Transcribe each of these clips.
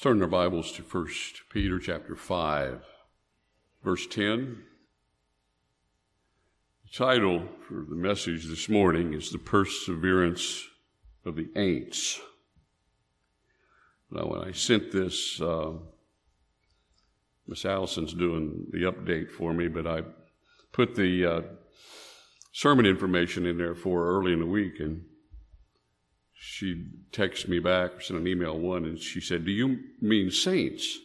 Turn our Bibles to 1 Peter chapter 5, verse 10. The title for the message this morning is The Perseverance of the Ain'ts. Now, when I sent this, Miss Allison's doing the update for me, but I put the sermon information in there for her early in the week, and she texted me back or sent an email one, and she said, "Do you mean saints?"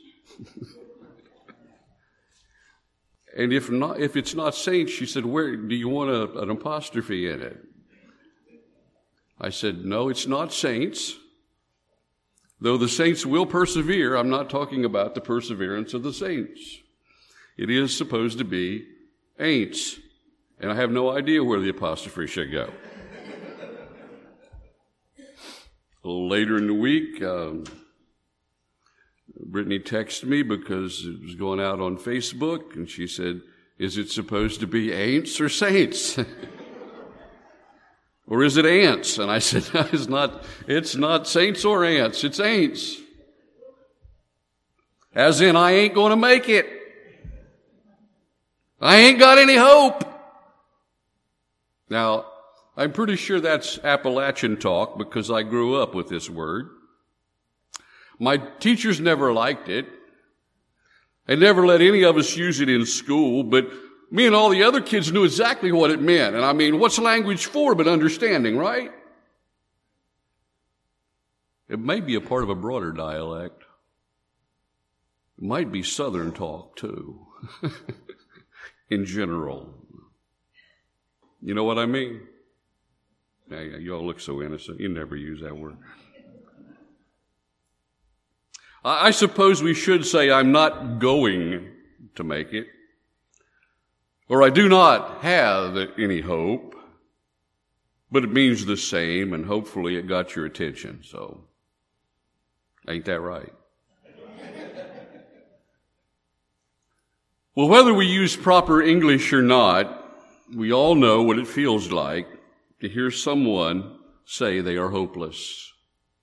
And if it's not saints, she said, "Where do you want an apostrophe in it?" I said, "No, it's not saints. Though the saints will persevere, I'm not talking about the perseverance of the saints. It is supposed to be ain'ts, and I have no idea where the apostrophe should go." A little later in the week, Brittany texted me because it was going out on Facebook, and she said, "Is it supposed to be ain'ts or saints?" Or is it ants? And I said, "No, it's not saints or ants, it's ain'ts. As in, I ain't going to make it. I ain't got any hope." Now, I'm pretty sure that's Appalachian talk because I grew up with this word. My teachers never liked it. They never let any of us use it in school, but me and all the other kids knew exactly what it meant. And I mean, what's language for but understanding, right? It may be a part of a broader dialect. It might be Southern talk, too, in general. You know what I mean? Yeah, you all look so innocent. You never use that word. I suppose we should say, "I'm not going to make it," or "I do not have any hope," but it means the same, and hopefully it got your attention, so ain't that right? Well, whether we use proper English or not, we all know what it feels like to hear someone say they are hopeless.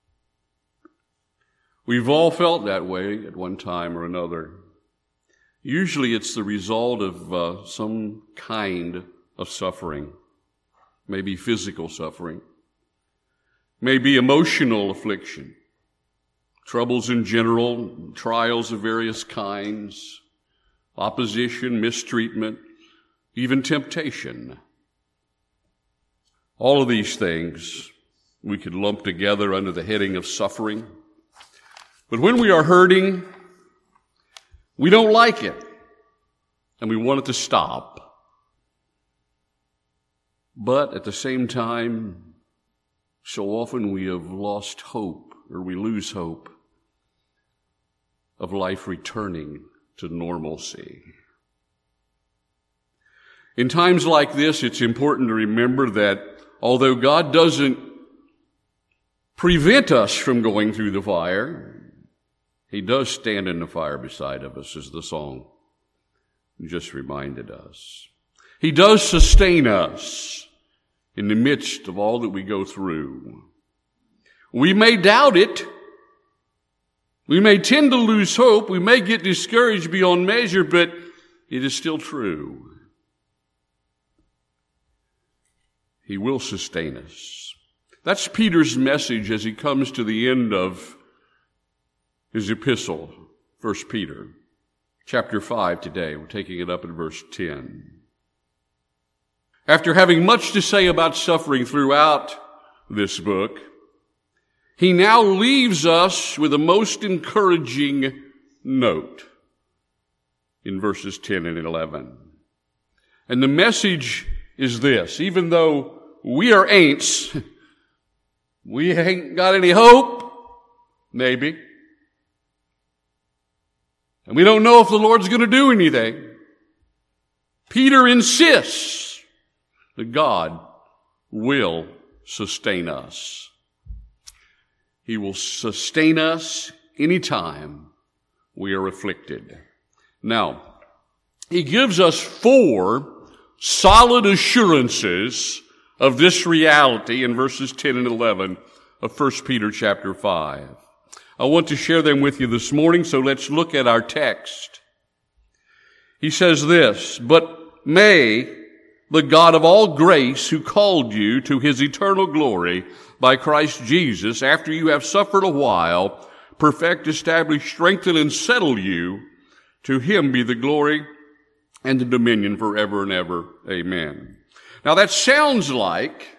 We've all felt that way at one time or another. Usually it's the result of some kind of suffering, maybe physical suffering, maybe emotional affliction, troubles in general, trials of various kinds, opposition, mistreatment, even temptation. All of these things we could lump together under the heading of suffering. But when we are hurting, we don't like it, and we want it to stop. But at the same time, so often we have lost hope, or we lose hope, of life returning to normalcy. In times like this, it's important to remember that although God doesn't prevent us from going through the fire, He does stand in the fire beside of us, as the song just reminded us. He does sustain us in the midst of all that we go through. We may doubt it. We may tend to lose hope. We may get discouraged beyond measure, but it is still true. He will sustain us. That's Peter's message as he comes to the end of his epistle, 1 Peter, chapter 5 today. We're taking it up in verse 10. After having much to say about suffering throughout this book, he now leaves us with a most encouraging note in verses 10 and 11. And the message is this: even though we are ain'ts, we ain't got any hope, maybe. And we don't know if the Lord's going to do anything. Peter insists that God will sustain us. He will sustain us anytime we are afflicted. Now, he gives us 4 solid assurances of this reality in verses 10 and 11 of 1 Peter chapter 5. I want to share them with you this morning, so let's look at our text. He says this, "But may the God of all grace, who called you to his eternal glory by Christ Jesus, after you have suffered a while, perfect, establish, strengthen, and settle you. To him be the glory and the dominion forever and ever. Amen." Now that sounds like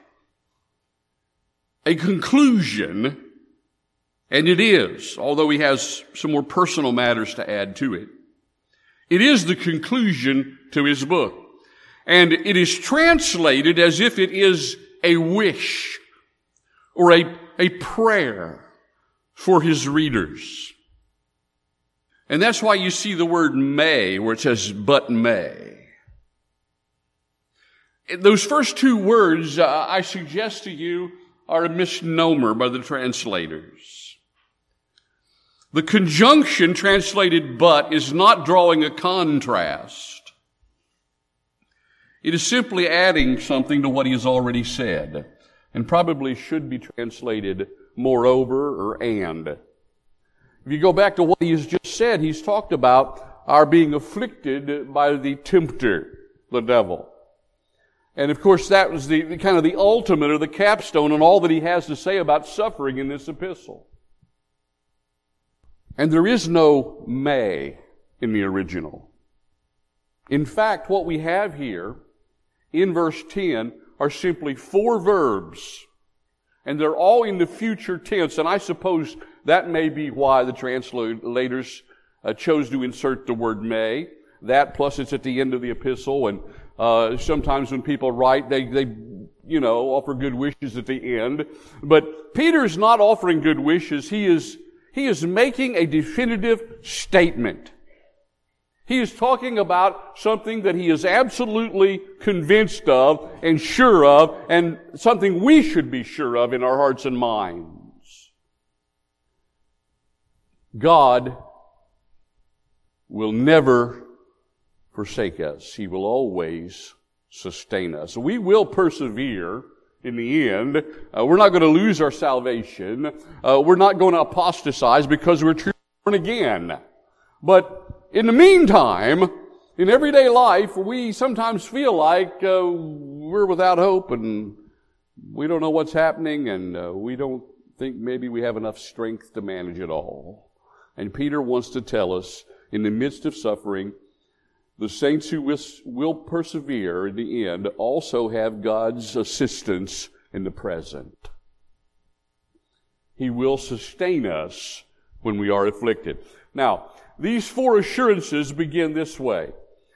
a conclusion, and it is, although he has some more personal matters to add to it. It is the conclusion to his book. And it is translated as if it is a wish or a prayer for his readers. And that's why you see the word may, where it says, "but may." Those first two words, I suggest to you, are a misnomer by the translators. The conjunction translated "but" is not drawing a contrast. It is simply adding something to what he has already said, and probably should be translated "moreover" or "and." If you go back to what he has just said, he's talked about our being afflicted by the tempter, the devil. And of course that was the kind of the ultimate or the capstone on all that he has to say about suffering in this epistle. And there is no "may" in the original. In fact, what we have here in verse 10 are simply four verbs, and they're all in the future tense, and I suppose that may be why the translators chose to insert the word "may." That, plus it's at the end of the epistle, and sometimes when people write, they offer good wishes at the end. But Peter's not offering good wishes. He is making a definitive statement. He is talking about something that he is absolutely convinced of and sure of, and something we should be sure of in our hearts and minds. God will never forsake us. He will always sustain us. We will persevere in the end. We're not going to lose our salvation. We're not going to apostatize because we're truly born again. But in the meantime, in everyday life, we sometimes feel like we're without hope and we don't know what's happening, and we don't think maybe we have enough strength to manage it all. And Peter wants to tell us, in the midst of suffering, the saints who will persevere in the end also have God's assistance in the present. He will sustain us when we are afflicted. Now, these four assurances begin this way.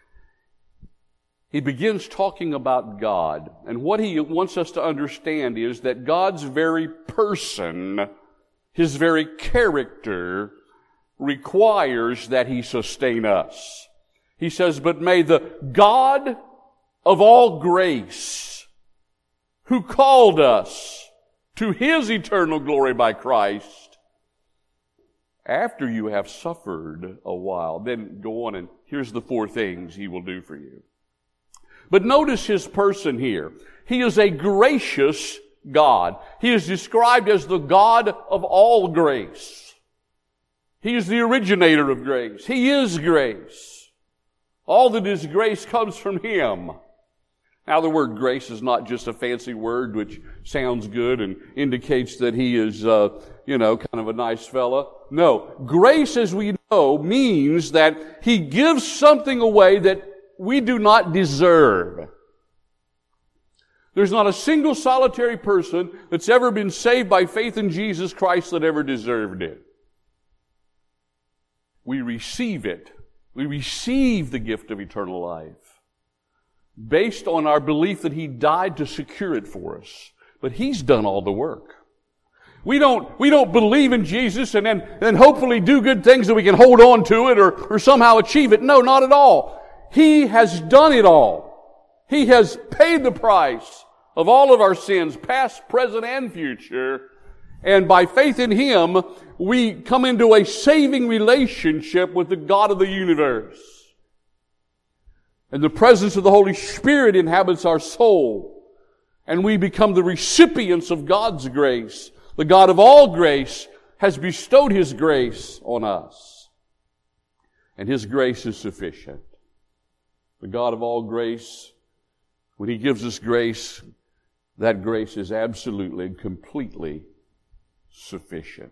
He begins talking about God. And what he wants us to understand is that God's very person, his very character, requires that he sustain us. He says, "But may the God of all grace, who called us to his eternal glory by Christ, after you have suffered a while," then go on, and here's the four things he will do for you. But notice his person here. He is a gracious God. He is described as the God of all grace. He is the originator of grace. He is grace. All that is grace comes from him. Now, the word grace is not just a fancy word which sounds good and indicates that he is, kind of a nice fella. No. Grace, as we know, means that he gives something away that we do not deserve. There's not a single solitary person that's ever been saved by faith in Jesus Christ that ever deserved it. We receive it. We receive the gift of eternal life based on our belief that he died to secure it for us. But he's done all the work. We don't believe in Jesus and then hopefully do good things that we can hold on to it or somehow achieve it. No, not at all. He has done it all. He has paid the price of all of our sins, past, present, and future. And by faith in him, we come into a saving relationship with the God of the universe. And the presence of the Holy Spirit inhabits our soul. And we become the recipients of God's grace. The God of all grace has bestowed His grace on us. And His grace is sufficient. The God of all grace, when He gives us grace, that grace is absolutely and completely sufficient.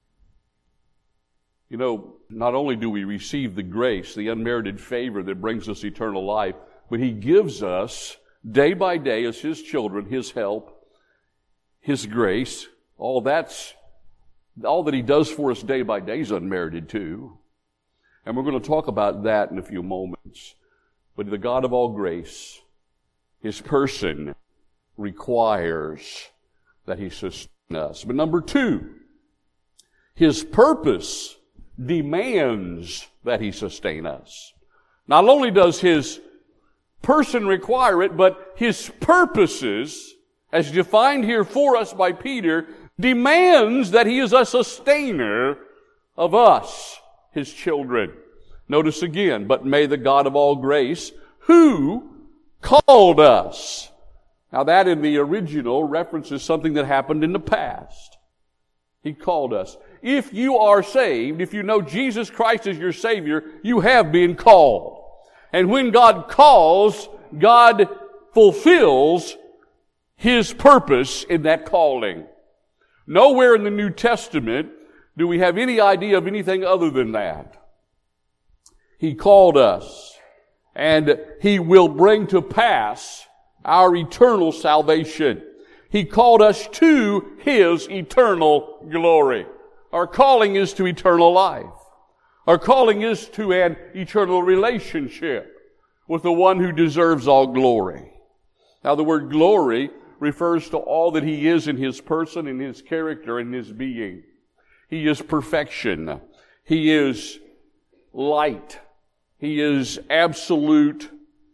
You know, not only do we receive the grace, the unmerited favor that brings us eternal life, but He gives us day by day as His children, His help, His grace. All that He does for us day by day is unmerited too. And we're going to talk about that in a few moments. But the God of all grace, His person requires that He sustain us. But number two, His purpose demands that He sustain us. Not only does His person require it, but His purposes, as defined here for us by Peter, demands that He is a sustainer of us, His children. Notice again, but may the God of all grace, who called us. Now that in the original references something that happened in the past. He called us. If you are saved, if you know Jesus Christ as your Savior, you have been called. And when God calls, God fulfills His purpose in that calling. Nowhere in the New Testament do we have any idea of anything other than that. He called us, and He will bring to pass our eternal salvation. He called us to His eternal glory. Our calling is to eternal life. Our calling is to an eternal relationship with the one who deserves all glory. Now the word glory refers to all that He is in His person, in His character, in His being. He is perfection. He is light. He is absolute,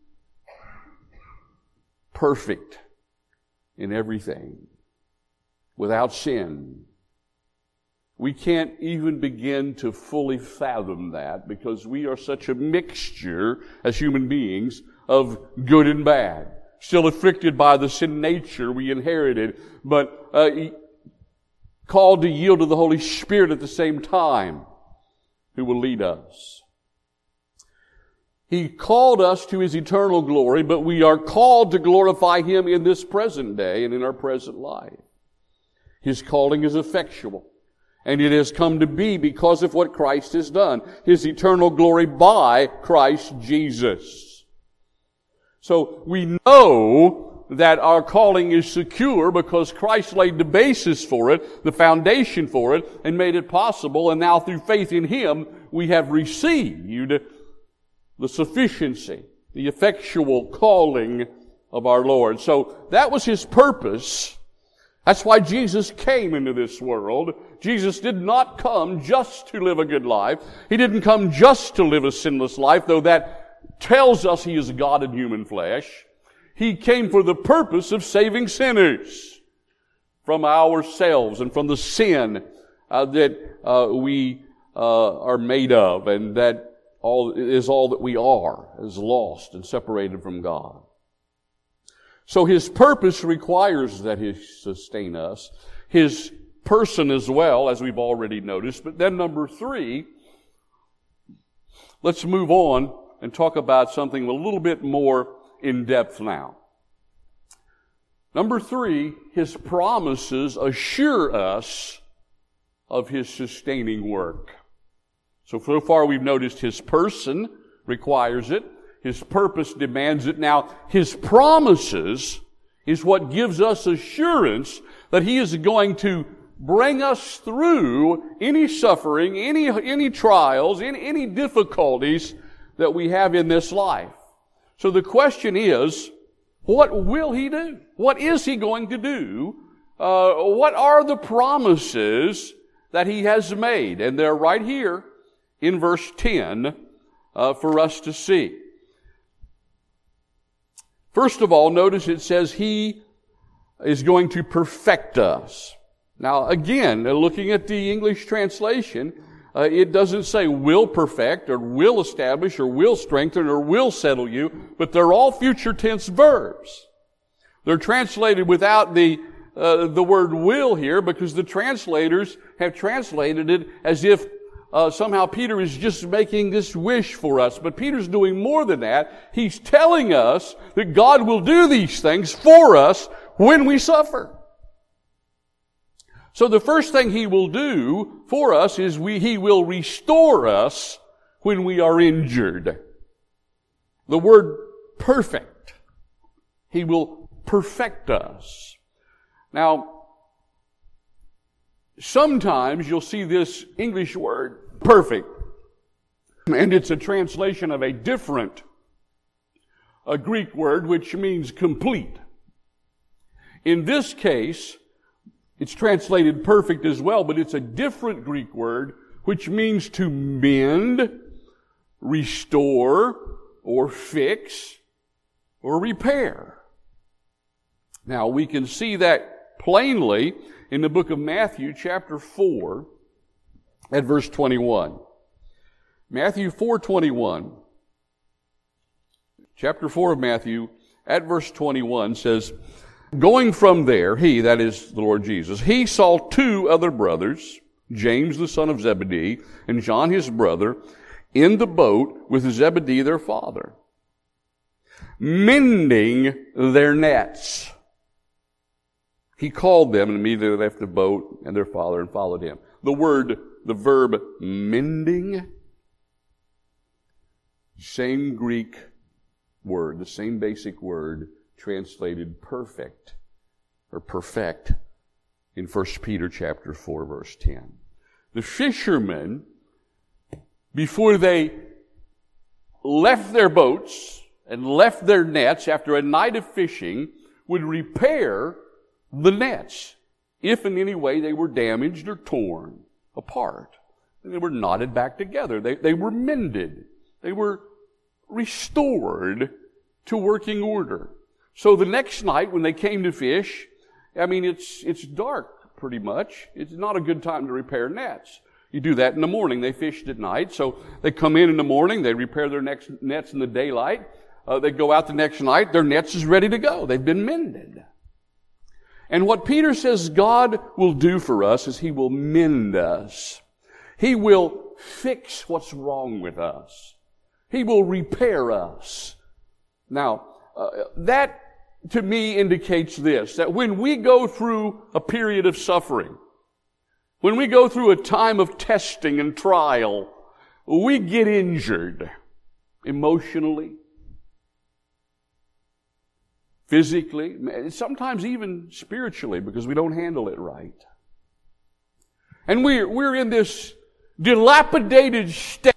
perfect in everything, without sin. We can't even begin to fully fathom that because we are such a mixture as human beings of good and bad. Still afflicted by the sin nature we inherited, but called to yield to the Holy Spirit at the same time, who will lead us. He called us to His eternal glory, but we are called to glorify Him in this present day and in our present life. His calling is effectual, and it has come to be because of what Christ has done. His eternal glory by Christ Jesus. So we know that our calling is secure because Christ laid the basis for it, the foundation for it, and made it possible. And now through faith in Him, we have received the sufficiency, the effectual calling of our Lord. So that was His purpose. That's why Jesus came into this world. Jesus did not come just to live a good life. He didn't come just to live a sinless life, though that tells us He is God in human flesh. He came for the purpose of saving sinners from ourselves and from the sin that we are made of, and that all that we are, is lost and separated from God. So His purpose requires that He sustain us. His person as well, as we've already noticed. But then number three, let's move on and talk about something a little bit more in depth now. Number three, His promises assure us of His sustaining work. So far we've noticed His person requires it. His purpose demands it. Now, His promises is what gives us assurance that He is going to bring us through any suffering, any trials, any difficulties that we have in this life. So the question is, what will He do? What is He going to do? What are the promises that He has made? And they're right here in verse 10 for us to see. First of all, notice it says He is going to perfect us. Now again, looking at the English translation, it doesn't say will perfect or will establish or will strengthen or will settle you, but they're all future tense verbs. They're translated without the the word will here because the translators have translated it as if somehow Peter is just making this wish for us. But Peter's doing more than that. He's telling us that God will do these things for us when we suffer. So the first thing He will do for us is He will restore us when we are injured. The word perfect. He will perfect us. Now, sometimes you'll see this English word, perfect, and it's a translation of a different Greek word which means complete. In this case, it's translated perfect as well, but it's a different Greek word which means to mend, restore, or fix, or repair. Now, we can see that plainly in the book of Matthew, chapter 4, at verse 21. Matthew 4:21. Chapter 4 of Matthew, at verse 21, says, going from there, He, that is the Lord Jesus, He saw two other brothers, James the son of Zebedee, and John his brother, in the boat with Zebedee their father, mending their nets. He called them and immediately left the boat and their father and followed Him. The verb mending, same Greek word, the same basic word translated perfect or perfect in 1 Peter chapter 4 verse 10. The fishermen, before they left their boats and left their nets after a night of fishing, would repair the nets if in any way they were damaged or torn apart. And they were knotted back together. They were mended. They were restored to working order. So the next night when they came to fish, it's dark pretty much. It's not a good time to repair nets. You do that in the morning. They fished at night. So they come in the morning. They repair their nets in the daylight. They go out the next night. Their nets is ready to go. They've been mended. And what Peter says God will do for us is He will mend us. He will fix what's wrong with us. He will repair us. Now, that to me indicates this, that when we go through a period of suffering, when we go through a time of testing and trial, we get injured emotionally, physically, sometimes even spiritually because we don't handle it right. And we're in this dilapidated state.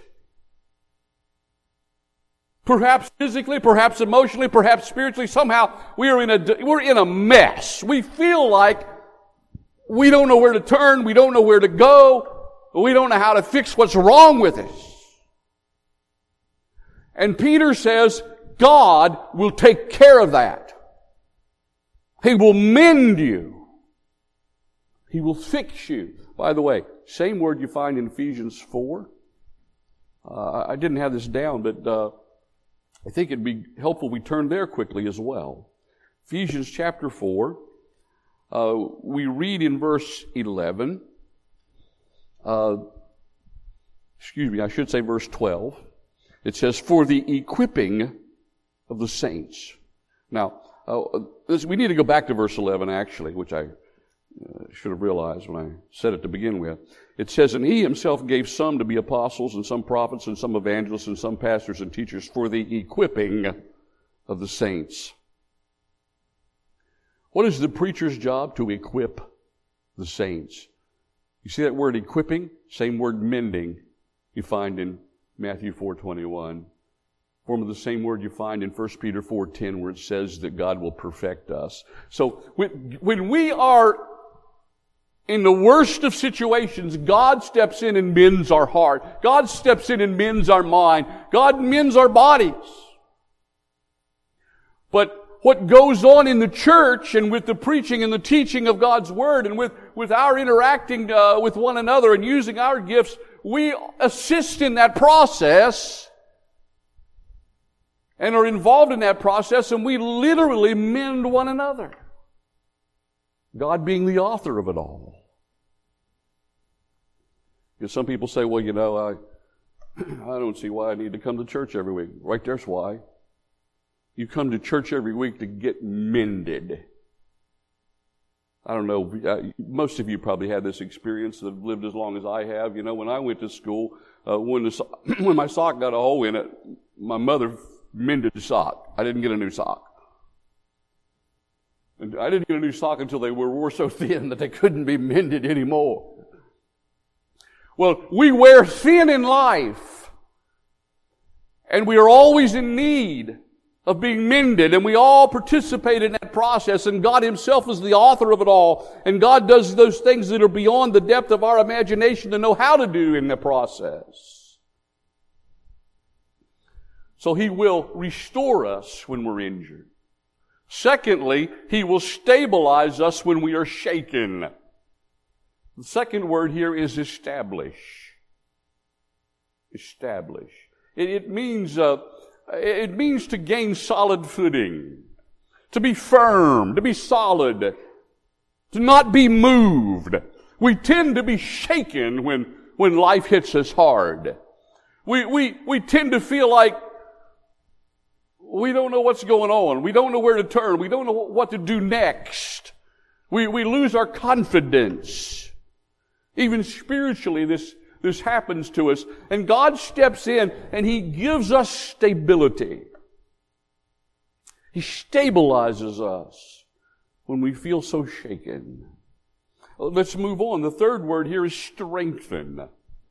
Perhaps physically, perhaps emotionally, perhaps spiritually. Somehow we're in a mess. We feel like we don't know where to turn, we don't know where to go, we don't know how to fix what's wrong with us. And Peter says, God will take care of that. He will mend you. He will fix you. By the way, same word you find in Ephesians 4. I didn't have this down, but I think it'd be helpful we turn there quickly as well. Ephesians chapter 4. We read in verse 11. I should say verse 12. It says, for the equipping of the saints. Now, we need to go back to verse 11 actually, which I should have realized when I said it to begin with. It says, and He Himself gave some to be apostles and some prophets and some evangelists and some pastors and teachers for the equipping of the saints. What is the preacher's job? To equip the saints. You see that word equipping? Same word mending you find in Matthew 4:21. Form of the same word you find in 1 Peter 4:10 where it says that God will perfect us. So when we are in the worst of situations, God steps in and mends our heart. God steps in and mends our mind. God mends our bodies. But what goes on in the church and with the preaching and the teaching of God's Word and with our interacting with one another and using our gifts, we assist in that process and are involved in that process, and we literally mend one another. God being the author of it all. Because some people say, well, I don't see why I need to come to church every week. Right there's why. You come to church every week to get mended. I don't know, most of you probably had this experience that have lived as long as I have. When I went to school, when my sock got a hole in it, my mother mended the sock. I didn't get a new sock. And I didn't get a new sock until they wore so thin that they couldn't be mended anymore. Well, we wear thin in life, and we are always in need of being mended, and we all participate in that process, and God Himself is the author of it all, and God does those things that are beyond the depth of our imagination to know how to do in the process. So He will restore us when we're injured. Secondly, He will stabilize us when we are shaken. The second word here is establish. Establish. It means to gain solid footing, to be firm, to be solid, to not be moved. We tend to be shaken when life hits us hard. We tend to feel like we don't know what's going on. We don't know where to turn. We don't know what to do next. We lose our confidence. Even spiritually, this happens to us. And God steps in and He gives us stability. He stabilizes us when we feel so shaken. Let's move on. The third word here is strengthen.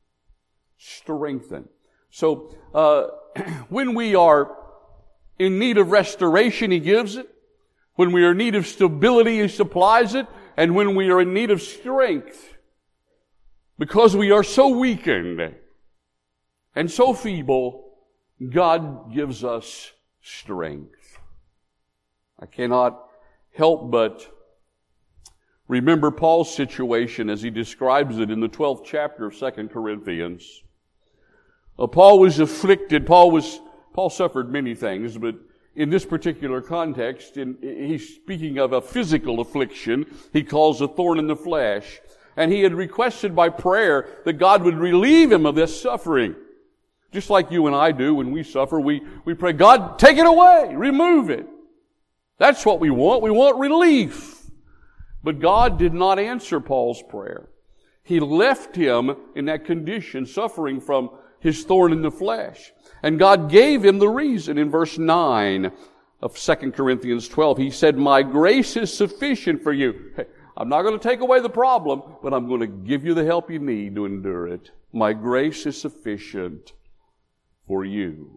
Strengthen. So, when we are in need of restoration, He gives it. When we are in need of stability, He supplies it. And when we are in need of strength, because we are so weakened and so feeble, God gives us strength. I cannot help but remember Paul's situation as he describes it in the 12th chapter of 2 Corinthians. Paul was afflicted. Paul suffered many things, but in this particular context, he's speaking of a physical affliction he calls a thorn in the flesh. And he had requested by prayer that God would relieve him of this suffering. Just like you and I do when we suffer, we pray, God, take it away, remove it. That's what we want. We want relief. But God did not answer Paul's prayer. He left him in that condition, suffering from his thorn in the flesh. And God gave him the reason in verse 9 of 2 Corinthians 12. He said, my grace is sufficient for you. I'm not going to take away the problem, but I'm going to give you the help you need to endure it. My grace is sufficient for you.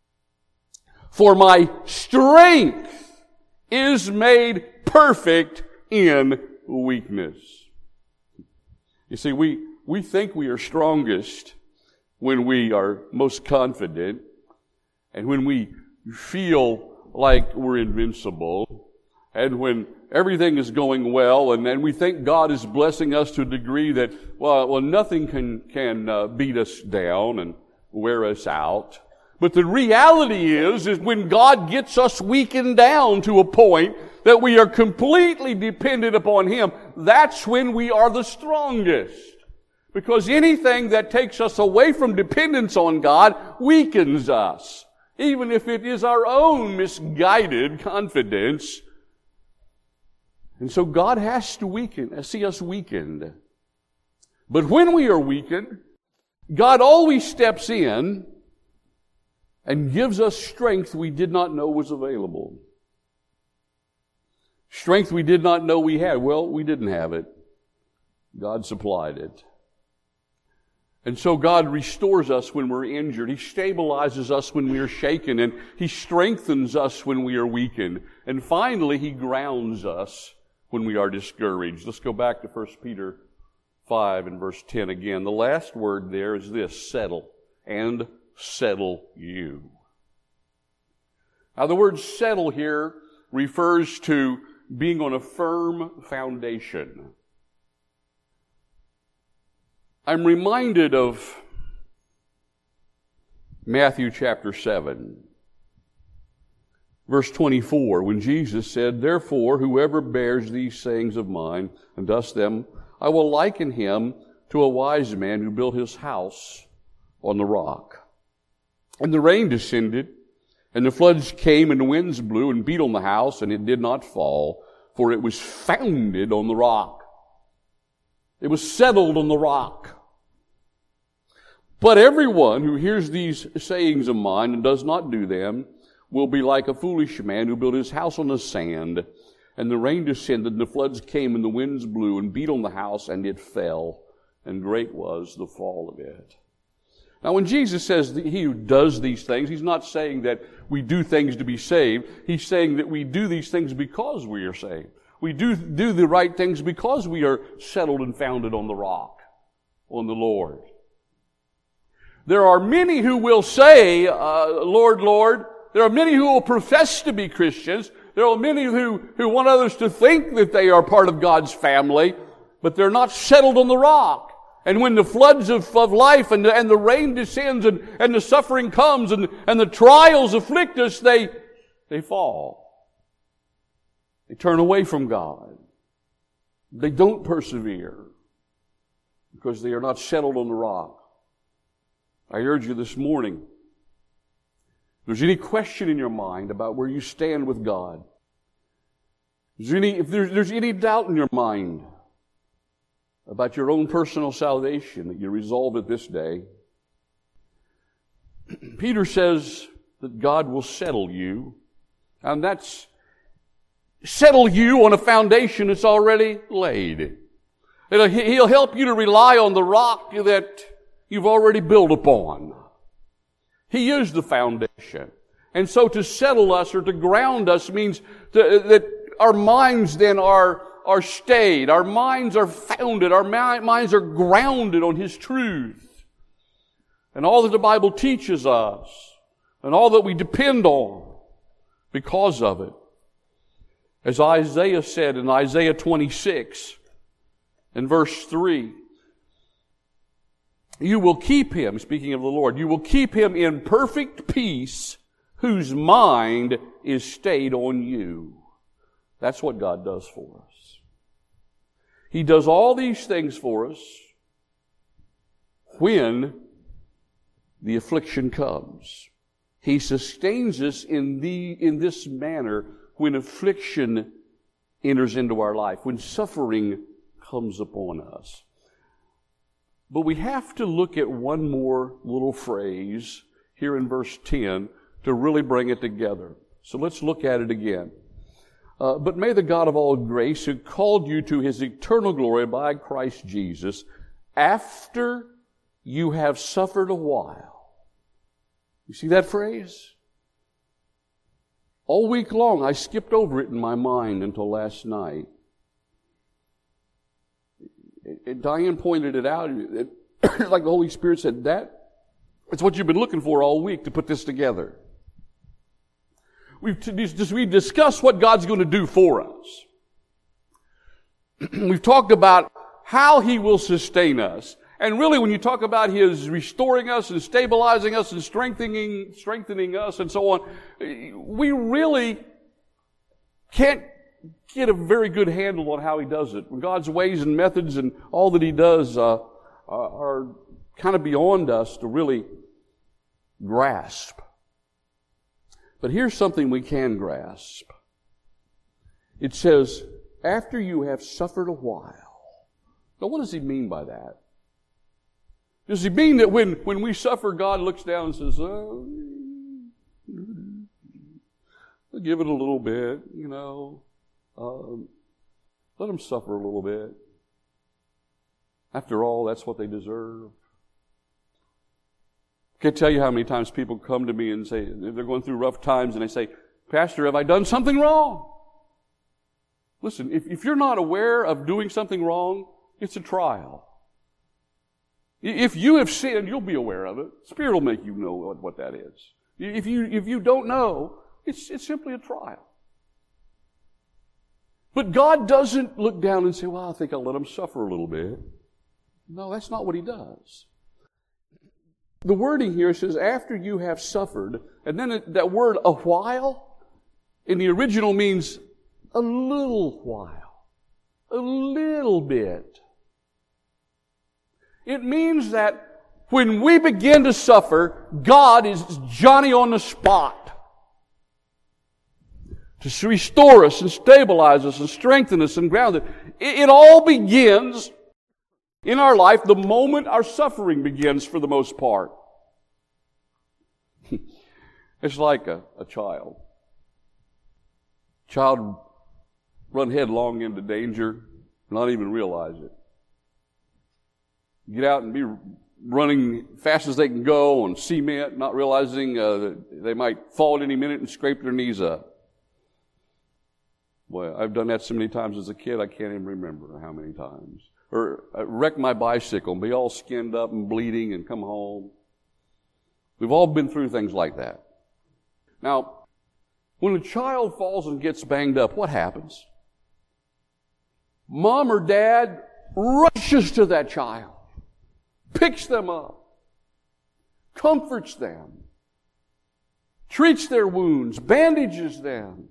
For my strength is made perfect in weakness. You see, we think we are strongest when we are most confident and when we feel like we're invincible and when everything is going well, and then we think God is blessing us to a degree that, well, nothing can beat us down and wear us out. But the reality is when God gets us weakened down to a point that we are completely dependent upon Him, that's when we are the strongest. Because anything that takes us away from dependence on God weakens us, even if it is our own misguided confidence. And so God has to see us weakened. But when we are weakened, God always steps in and gives us strength we did not know was available. Strength we did not know we had. Well, we didn't have it. God supplied it. And so God restores us when we're injured. He stabilizes us when we are shaken, and He strengthens us when we are weakened. And finally, He grounds us when we are discouraged. Let's go back to 1 Peter 5 and verse 10 again. The last word there is this: settle, and settle you. Now the word settle here refers to being on a firm foundation. I'm reminded of Matthew chapter 7. Verse 24, when Jesus said, "Therefore, whoever bears these sayings of mine and does them, I will liken him to a wise man who built his house on the rock. And the rain descended, and the floods came, and the winds blew and beat on the house, and it did not fall, for it was founded on the rock." It was settled on the rock. "But everyone who hears these sayings of mine and does not do them will be like a foolish man who built his house on the sand. And the rain descended, and the floods came, and the winds blew and beat on the house, and it fell. And great was the fall of it." Now, when Jesus says that he who does these things, he's not saying that we do things to be saved. He's saying that we do these things because we are saved. We do the right things because we are settled and founded on the rock, on the Lord. There are many who will say, "Lord, Lord." There are many who will profess to be Christians. There are many who want others to think that they are part of God's family, but they're not settled on the rock. And when the floods of life and the rain descends and the suffering comes and the trials afflict us, they fall. They turn away from God. They don't persevere because they are not settled on the rock. I urge you this morning, if there's any question in your mind about where you stand with God, if there's any doubt in your mind about your own personal salvation, that you resolve it this day. Peter says that God will settle you, and that's settle you on a foundation that's already laid. He'll help you to rely on the rock that you've already built upon. He is the foundation. And so to settle us or to ground us means that our minds then are stayed. Our minds are founded. Our minds are grounded on His truth. And all that the Bible teaches us and all that we depend on because of it. As Isaiah said in Isaiah 26 in verse 3, "You will keep him," speaking of the Lord, "you will keep him in perfect peace whose mind is stayed on you." That's what God does for us. He does all these things for us when the affliction comes. He sustains us in this manner when affliction enters into our life, when suffering comes upon us. But we have to look at one more little phrase here in verse 10 to really bring it together. So let's look at it again. "But may the God of all grace, who called you to His eternal glory by Christ Jesus, after you have suffered a while." You see that phrase? All week long I skipped over it in my mind until last night. Diane pointed it out. Like the Holy Spirit said, it's what you've been looking for all week to put this together. We've discussed what God's going to do for us. We've talked about how He will sustain us. And really, when you talk about His restoring us and stabilizing us and strengthening us and so on, we really can't get a very good handle on how He does it. God's ways and methods and all that He does are kind of beyond us to really grasp. But here's something we can grasp. It says, "After you have suffered a while." Now, what does He mean by that? Does He mean that when we suffer, God looks down and says, "Oh, I'll give it a little bit, let them suffer a little bit. After all, that's what they deserve." I can't tell you how many times people come to me and say, they're going through rough times, and they say, "Pastor, have I done something wrong?" Listen, if you're not aware of doing something wrong, it's a trial. If you have sinned, you'll be aware of it. Spirit will make you know what that is. If you don't know, it's simply a trial. But God doesn't look down and say, "Well, I think I'll let them suffer a little bit." No, that's not what He does. The wording here says, "after you have suffered," and then that word "a while," in the original means a little while, a little bit. It means that when we begin to suffer, God is Johnny on the spot to restore us and stabilize us and strengthen us and ground us. It all begins in our life the moment our suffering begins, for the most part. It's like a child. Child run headlong into danger, not even realize it. Get out and be running fast as they can go on cement, not realizing that they might fall at any minute and scrape their knees up. Boy, I've done that so many times as a kid, I can't even remember how many times. Or wreck my bicycle and be all skinned up and bleeding and come home. We've all been through things like that. Now, when a child falls and gets banged up, what happens? Mom or dad rushes to that child, picks them up, comforts them, treats their wounds, bandages them,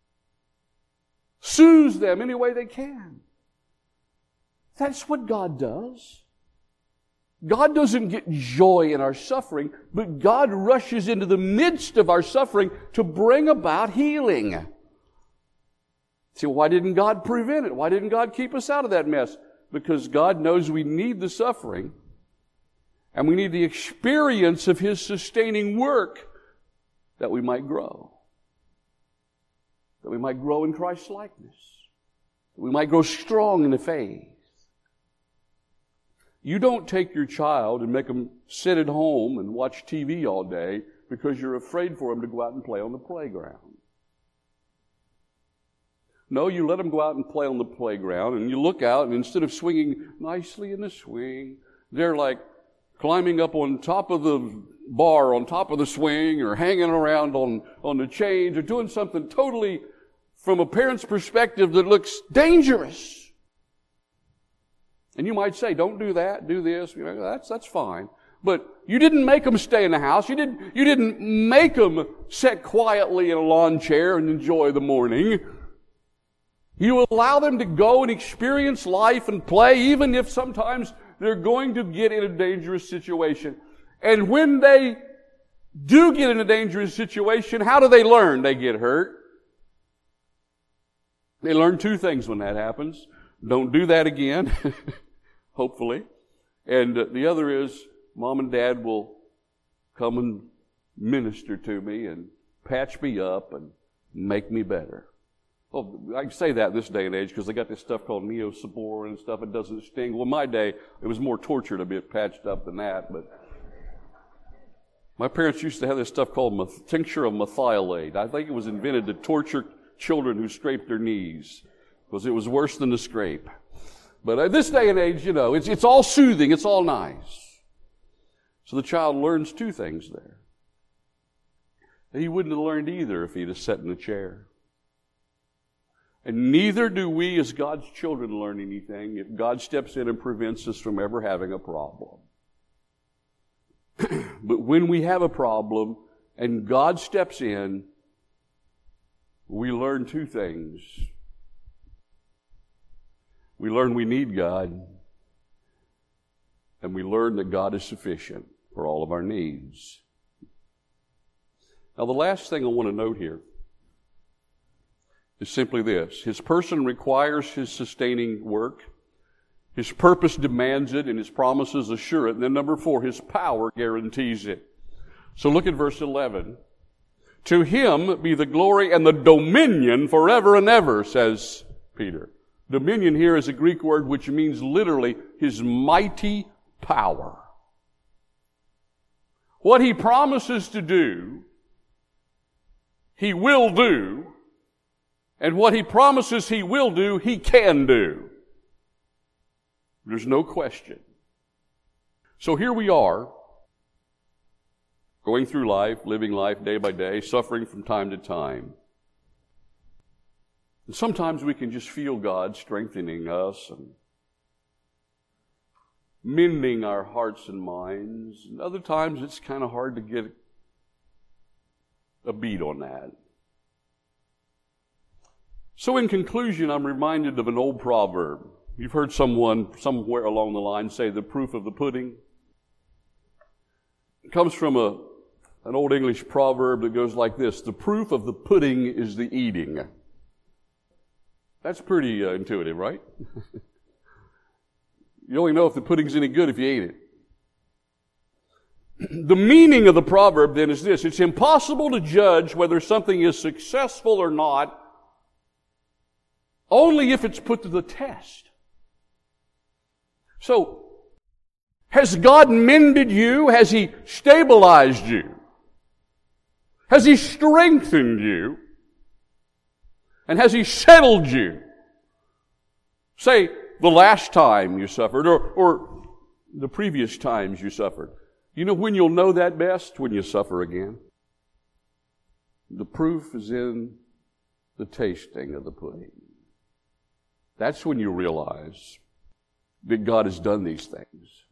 soothes them any way they can. That's what God does. God doesn't get joy in our suffering, but God rushes into the midst of our suffering to bring about healing. See, why didn't God prevent it? Why didn't God keep us out of that mess? Because God knows we need the suffering, and we need the experience of His sustaining work that we might grow. That we might grow in Christ's likeness. That we might grow strong in the faith. You don't take your child and make them sit at home and watch TV all day because you're afraid for them to go out and play on the playground. No, you let them go out and play on the playground, and you look out, and instead of swinging nicely in the swing, they're like climbing up on top of the bar, on top of the swing, or hanging around on the chains, or doing something totally, from a parent's perspective, that looks dangerous. And you might say, don't do that, do this, that's fine. But you didn't make them stay in the house. You didn't make them sit quietly in a lawn chair and enjoy the morning. You allow them to go and experience life and play, even if sometimes they're going to get in a dangerous situation. And when they do get in a dangerous situation, how do they learn? They get hurt. They learn two things when that happens. Don't do that again, hopefully. And the other is, Mom and Dad will come and minister to me and patch me up and make me better. Well, I can say that this day and age because they got this stuff called Neosporin and stuff. It doesn't sting. Well, in my day, it was more torture to be patched up than that. But my parents used to have this stuff called tincture of methylate. I think it was invented to torture children who scraped their knees because it was worse than the scrape. But this day and age, it's all soothing. It's all nice. So the child learns two things there. He wouldn't have learned either if he'd have sat in a chair. And neither do we as God's children learn anything if God steps in and prevents us from ever having a problem. But when we have a problem and God steps in, we learn two things. We learn we need God, and we learn that God is sufficient for all of our needs. Now, the last thing I want to note here is simply this. His person requires His sustaining work. His purpose demands it, and His promises assure it. And then number 4, His power guarantees it. So look at verse 11. To Him be the glory and the dominion forever and ever, says Peter. Dominion here is a Greek word which means literally His mighty power. What He promises to do, He will do. And what He promises He will do, He can do. There's no question. So here we are, going through life, living life day by day, suffering from time to time. And sometimes we can just feel God strengthening us and mending our hearts and minds. And other times it's kind of hard to get a beat on that. So in conclusion, I'm reminded of an old proverb. You've heard someone somewhere along the line say the proof of the pudding. It comes from an old English proverb that goes like this: the proof of the pudding is the eating. That's pretty intuitive, right? You only know if the pudding's any good if you ate it. The meaning of the proverb then is this: it's impossible to judge whether something is successful or not only if it's put to the test. So, has God mended you? Has He stabilized you? Has He strengthened you? And has He settled you? Say, the last time you suffered, or the previous times you suffered. You know when you'll know that best? When you suffer again. The proof is in the tasting of the pudding. That's when you realize that God has done these things.